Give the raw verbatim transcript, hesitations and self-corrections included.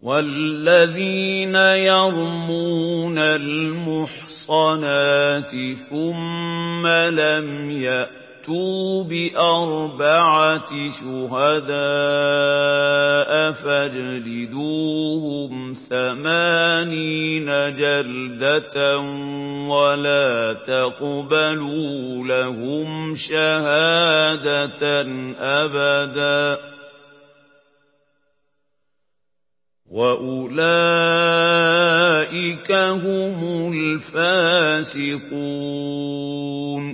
وَالَّذِينَ يَرْمُونَ الْمُحْصَنَاتِ ثُمَّ لَمْ يَأْتُوا بِأَرْبَعَةِ شُهَدَاءَ فَاجْلِدُوهُمْ ثَمَانِينَ جَلْدَةً وَلَا تَقْبَلُوا لَهُمْ شَهَادَةً أَبَدًا وَأُولَئِكَ هُمُ الْفَاسِقُونَ.